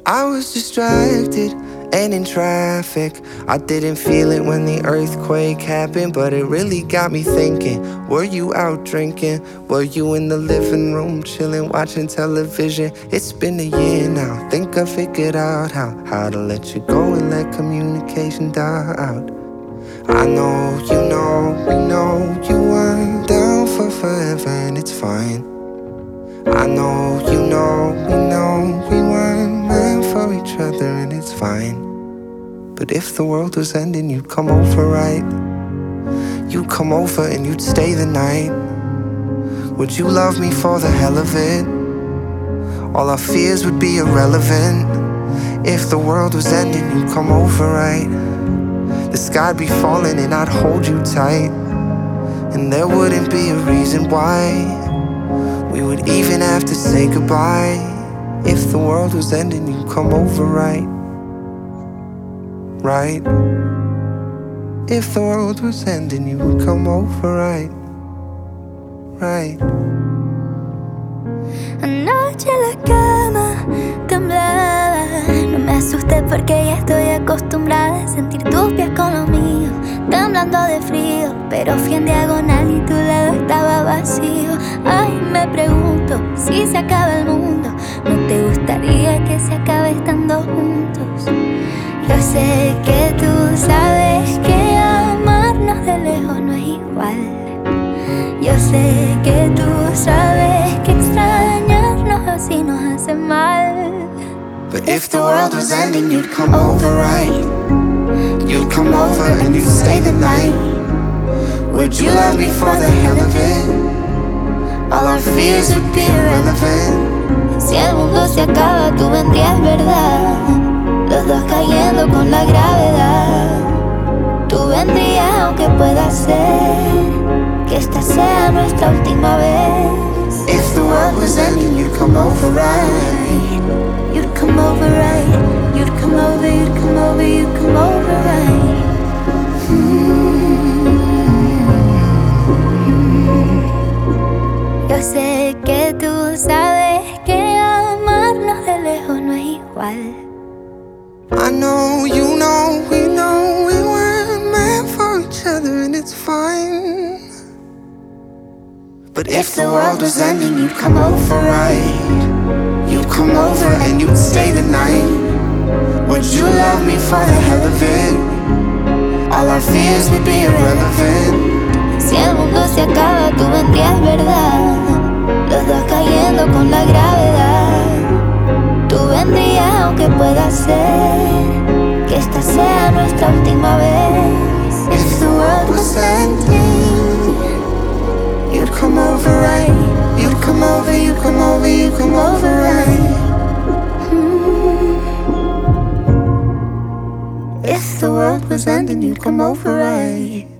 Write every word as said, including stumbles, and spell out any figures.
I was distracted and in traffic. I didn't feel it when the earthquake happened, but it really got me thinking. Were you out drinking? Were you in the living room chilling, watching television? It's been a year now. Think I figured out how How to let you go and let communication die out. I know, you know, we know you weren't down for forever, and it's fine. I know, you know, we know we weren't meant for each other, and it's fine. But if the world was ending, you'd come over, right? You'd come over and you'd stay the night. Would you love me for the hell of it? All our fears would be irrelevant. If the world was ending, you'd come over, right? The sky'd be falling and I'd hold you tight, and there wouldn't be a reason why we would even have to say goodbye. If the world was ending, you'd come over, right? Right? If the world was ending, you would come over, right? Right? Anoche la cama temblaba. No me asusté porque ya estoy acostumbrada a sentir tus pies con los míos, temblando de frío. Pero fui en diagonal y tu lado estaba vacío. Ay, me pregunto si se acaba el mundo, ¿no te gustaría que se acabe estando juntos? Yo sé que tú sabes que amarnos de lejos no es igual. Yo sé que tú sabes que extrañarnos así nos hace mal. But if the world was ending, you'd come over, right? You'd come over and you'd stay the night. Would you love me for the hell of it? All our fears would be irrelevant. Si el mundo se acaba, tú vendrías, ¿verdad? Los dos cayendo con la gravedad. Tú vendrías aunque pueda ser que esta sea nuestra última vez. If the world was ending, you'd come over, right? You'd come over, right? You'd come over, you'd come over, you'd come over, right? Mm-hmm. Yo sé que tú sabes que amarnos de lejos no es igual. I know, you know, we know we weren't meant for each other, and it's fine. But if the world was ending, you'd come over, right? You'd come over and you'd stay the night. Would you love me for the hell of it? All our fears would be irrelevant. Si el mundo se acaba, tú vendrías, ¿verdad? Los dos cayendo con la gravedad. Tú vendrías aunque pueda ser que esta sea nuestra última vez. If the world was ending, you'd come over, right? You'd come over, you come over, you come over, right? Mm. If the world was ending, you'd come over, right?